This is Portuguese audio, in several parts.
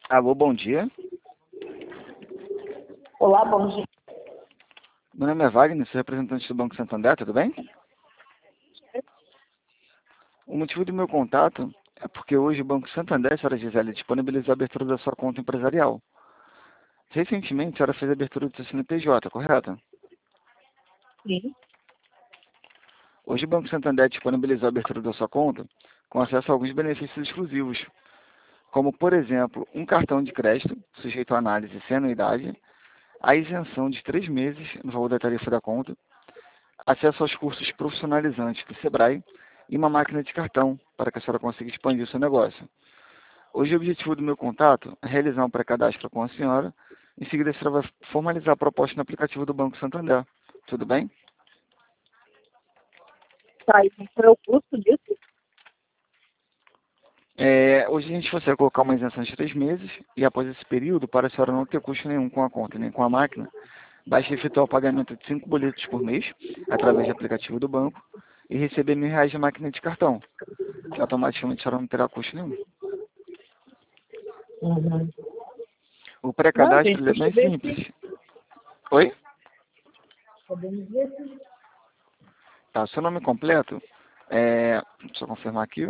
Alô, bom dia. Olá, bom dia. Meu nome é Wagner, sou representante do Banco Santander, tudo bem? O motivo do meu contato é porque hoje o Banco Santander, senhora Gisele, disponibilizou a abertura da sua conta empresarial. Recentemente, a senhora fez a abertura do seu CNPJ, correto? Sim. Hoje o Banco Santander disponibilizou a abertura da sua conta com acesso a alguns benefícios exclusivos, como, por exemplo, um cartão de crédito sujeito à análise sem anuidade, a isenção de 3 meses no valor da tarifa da conta, acesso aos cursos profissionalizantes do Sebrae e uma máquina de cartão para que a senhora consiga expandir o seu negócio. Hoje o objetivo do meu contato é realizar um pré-cadastro com a senhora. Em seguida, a senhora vai formalizar a proposta no aplicativo do Banco Santander. Tudo bem? Tá, e qual é o custo disso? Hoje a gente vai colocar uma isenção de 3 meses e após esse período, para a senhora não ter custo nenhum com a conta nem com a máquina, basta efetuar o pagamento de 5 boletos por mês através do aplicativo do banco e receber R$ 1.000 de máquina de cartão, que automaticamente a senhora não terá custo nenhum. Uhum. O Não, pré-cadastro gente, ele é deixa bem eu ver simples. se Oi? podemos ver se... Tá, seu nome completo deixa eu confirmar aqui.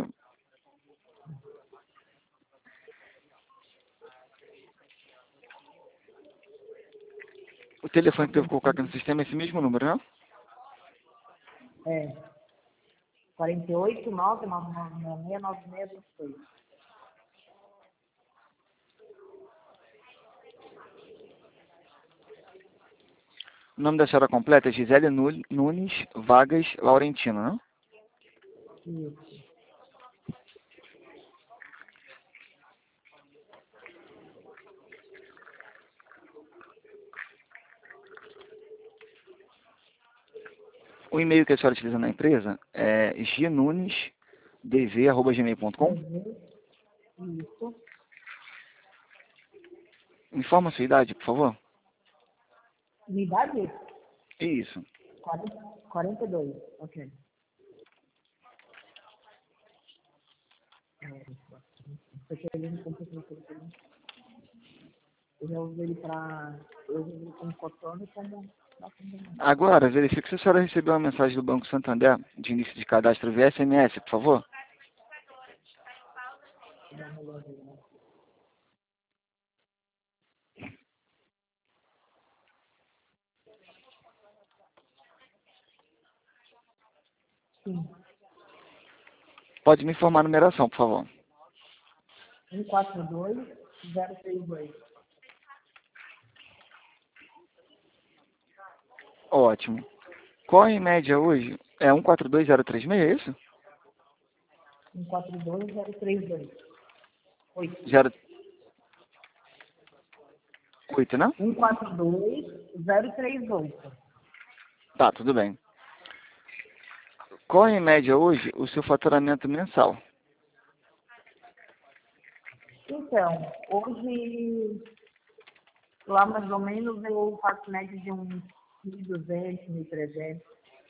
O telefone que eu vou colocar aqui no sistema é esse mesmo número, né? É, 48 9999696. O nome da senhora completa é Gisele Nunes Vargas Laurentino, né? Isso. O e-mail que a senhora utiliza na empresa é gnunesdv@gmail.com. Isso. Informa a sua idade, por favor. Minha idade? Isso. 42. Ok. Você querendo comprar telefone? Eu já usei ele para... Eu usei ele como coturno e como... Agora, verifique se a senhora recebeu uma mensagem do Banco Santander de início de cadastro via SMS, por favor. Sim. Pode me informar a numeração, por favor. 142032. Ótimo. Qual em média hoje? É 142036, é isso? 142032. 8. 08, né? 142038. Tá, tudo bem. Qual em média hoje o seu faturamento mensal? Então, hoje, lá mais ou menos, eu faço média de uns 1.200, 1.300.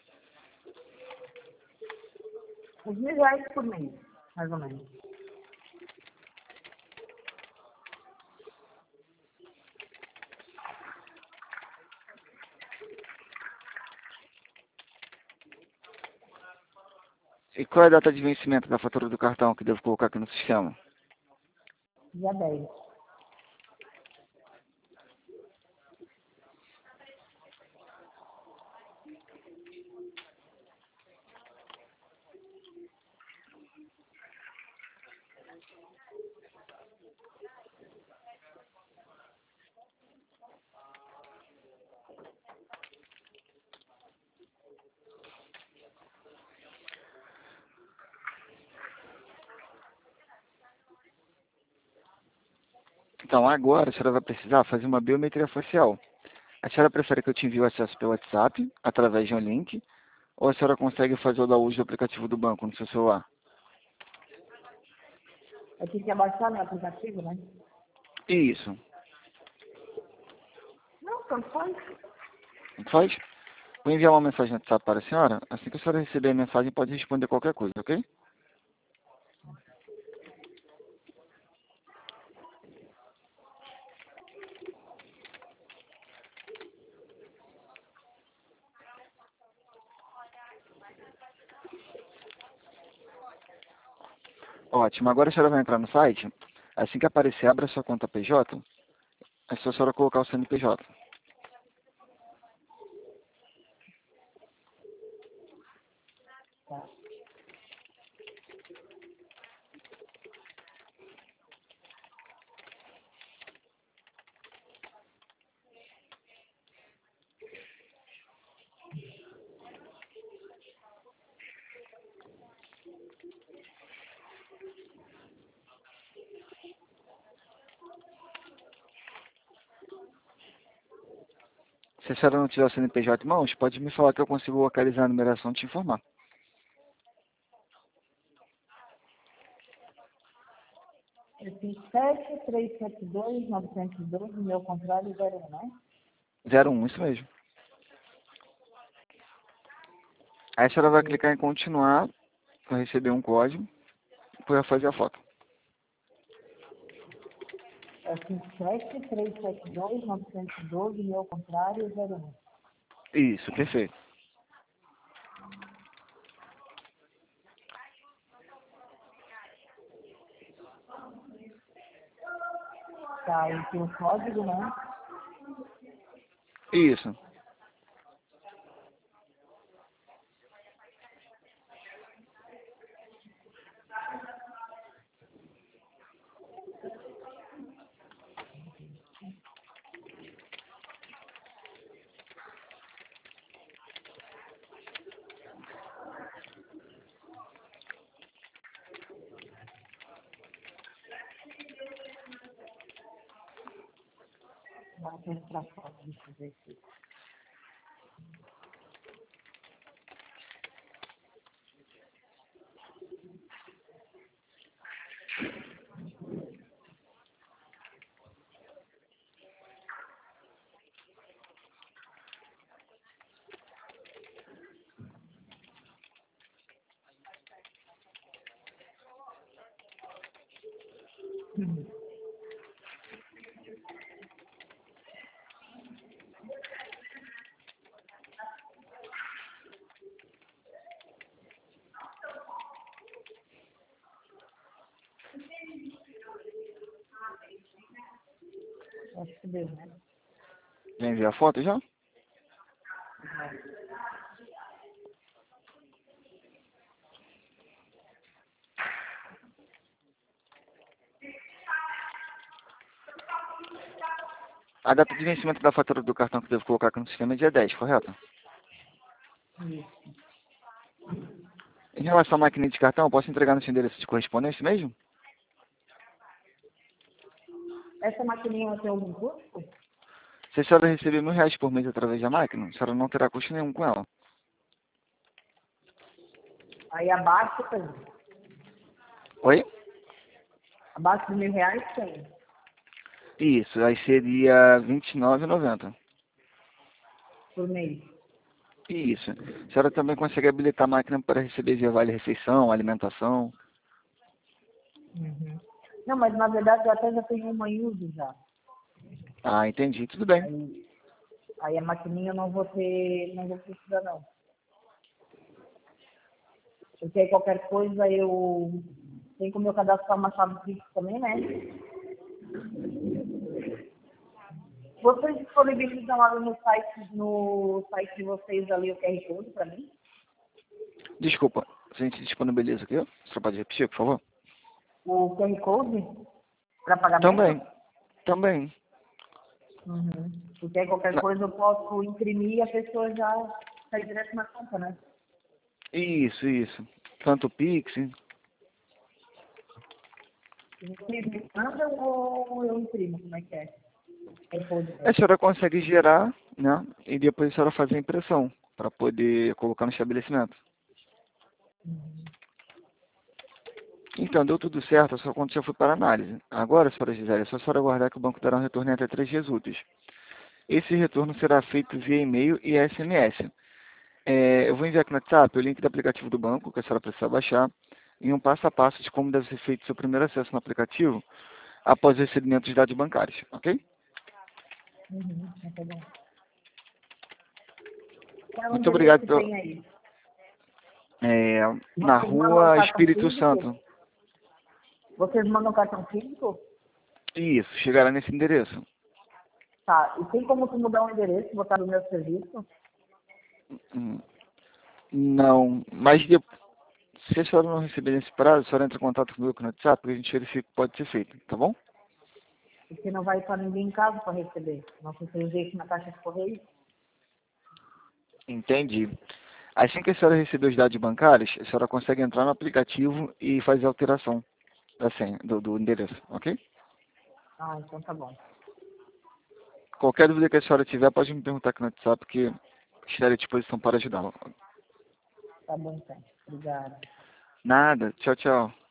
Uns R$ 1.000 por mês, mais ou menos. E qual é a data de vencimento da fatura do cartão que devo colocar aqui no sistema? Dia 10. Então, agora a senhora vai precisar fazer uma biometria facial. A senhora prefere que eu te envie o acesso pelo WhatsApp, através de um link, ou a senhora consegue fazer o download do aplicativo do banco no seu celular? Eu tenho que abaixar meu aplicativo, né? Isso. Não, tanto faz. Não faz? Vou enviar uma mensagem no WhatsApp para a senhora. Assim que a senhora receber a mensagem, pode responder qualquer coisa, ok? Ótimo. Agora a senhora vai entrar no site. Assim que aparecer, abra sua conta PJ. É só a senhora colocar o CNPJ. Tá. Se a senhora não tiver o CNPJ em mãos, pode me falar que eu consigo localizar a numeração e te informar. Eu fiz 7372912, meu contrário 01, né? 01, isso mesmo. Aí a senhora vai clicar em continuar, vai receber um código, depois vai fazer a foto. Eu fiz 7372912, meu contrário 01. Isso, perfeito. Tá, e tem o código, né? Isso. Vai ter pra foto, deixa eu ver aqui. Acho que deu, né? Já enviei a foto já? A data de vencimento da fatura do cartão que eu devo colocar aqui no sistema é dia 10, correto? Isso. Em relação à máquina de cartão, eu posso entregar no seu endereço de correspondência mesmo? Essa maquininha tem algum custo? Se a senhora receber R$ 1.000 por mês através da máquina, a senhora não terá custo nenhum com ela. Aí abaixo tem. Oi? Abaixo de R$ 1.000 tem. Isso, aí seria R$ 29,90. Por mês. Isso. A senhora também consegue habilitar a máquina para receber via vale-refeição, alimentação. Uhum. Não, mas na verdade eu até já tenho uma em uso já. Ah, entendi. Tudo bem. Aí a maquininha eu não vou precisar não. Porque aí qualquer coisa eu tenho como eu cadastrar uma chave Pix também, né? Vocês disponibilizam lá no site de vocês ali o QR Code para mim? Desculpa, a gente disponibiliza aqui. Você pode repetir, por favor? O QR Code para pagamento? Também. Uhum. Porque aí qualquer Na- coisa eu posso imprimir e a pessoa já sai direto na conta, né? Isso. Tanto o Pix. Vocês me mandam ou eu imprimo? Como é que é? É code. A senhora consegue gerar, né? E depois a senhora faz a impressão para poder colocar no estabelecimento. Então, deu tudo certo, a sua conta já foi para análise. Agora, senhora Gisele, é só a senhora aguardar que o banco dará um retorno em até 3 dias úteis. Esse retorno será feito via e-mail e SMS. Eu vou enviar aqui no WhatsApp o link do aplicativo do banco, que a senhora precisa baixar, e um passo a passo de como deve ser feito seu primeiro acesso no aplicativo após o recebimento dos dados bancários, ok? Tá bom. Qual é o Muito endereço obrigado. que tem aí? Na Vocês mandam o rua cartão Espírito físico? Santo. Vocês mandam cartão físico? Isso, chegará nesse endereço. Tá. E tem como tu mudar o endereço, botar no meu serviço? Hum, Não, mas se a senhora não receber nesse prazo, a senhora entra em contato comigo no WhatsApp, porque a gente verifica o que pode ser feito, tá bom? Porque não vai estar ninguém em casa para receber. Não sei se eu usei aqui na caixa de correio. Entendi. Assim que a senhora receber os dados bancários, a senhora consegue entrar no aplicativo e fazer a alteração da senha, do endereço, ok? Ah, então tá bom. Qualquer dúvida que a senhora tiver, pode me perguntar aqui no WhatsApp, que estarei à disposição para ajudá-la. Tá bom, então. Obrigada. Nada. Tchau, tchau.